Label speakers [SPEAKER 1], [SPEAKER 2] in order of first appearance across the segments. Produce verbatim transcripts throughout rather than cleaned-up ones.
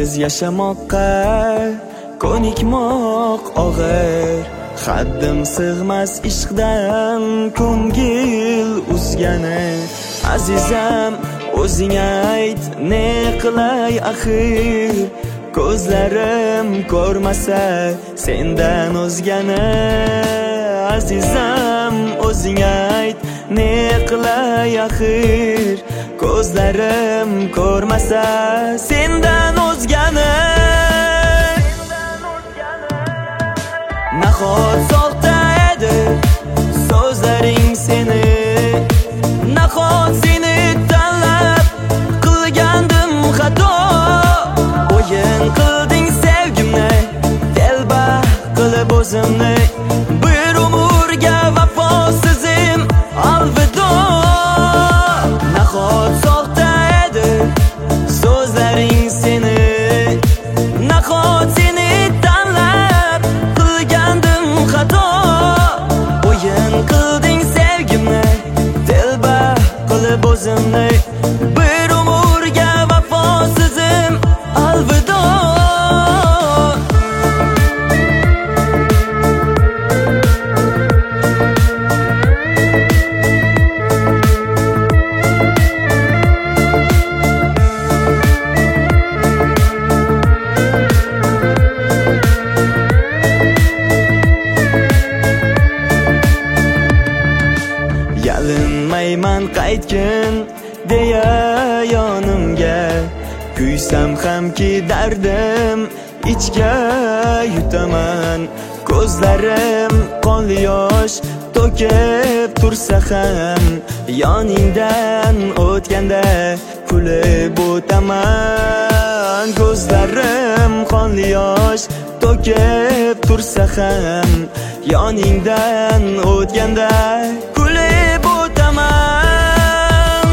[SPEAKER 1] sensiz yashamoqqa ko'nikmoq og'ir. Haddim sig'mas ishqdan ko'ngil uzgani. Azizam o'zing ayt, ne qilay axir? Ko'zlarim ko'rmasa sendan o'zgani. Azizam o'zing ayt, ne qilay axir? Ko'zlarim ko'rmasa sendan o'zgani. Nahot soxta edi so'zlaring seni, nahot seni tanlab qilgandim xato. O'yin qilding sevgimni, telba qilib o'zimni. Bir umrga vafosizim alvido. Nahot soxta edi so'zlaring seni, nahot seni tanlab qilgandim xato. O'yin qilding sevgimni, telba qilib o'zimni. Bir umrga vafosizim alvido. Yalinmayman qaytgin deya yonimga, kuysam hamki dardim ichga yutaman. Ko'zlarim qonli yosh to'kib tursa ham, yoningdan o'tganda kulib o'taman. Ko'zlarim qonli yosh to'kib tursa ham, yoningdan o'tganda kulib o'taman.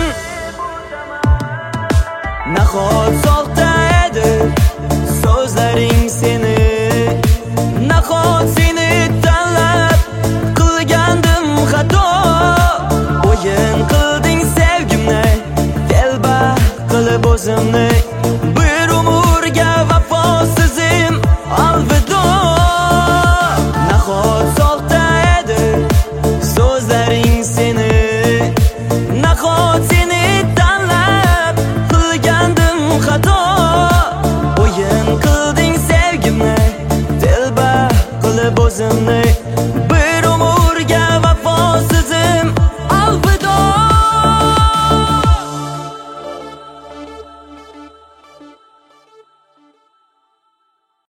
[SPEAKER 1] Nahot soxta edi so'zlaring seni, nahot seni tanlab qilgandim xato. O'yin qilding sevgimni, telba qilib o'zimni. Bir umrga vafosizim alvido. Nahot soxta edi so'zlaring seni, nahot seni tanlab qilgandim xato. O'yin qilding sevgimni, telba qilib o'zimni.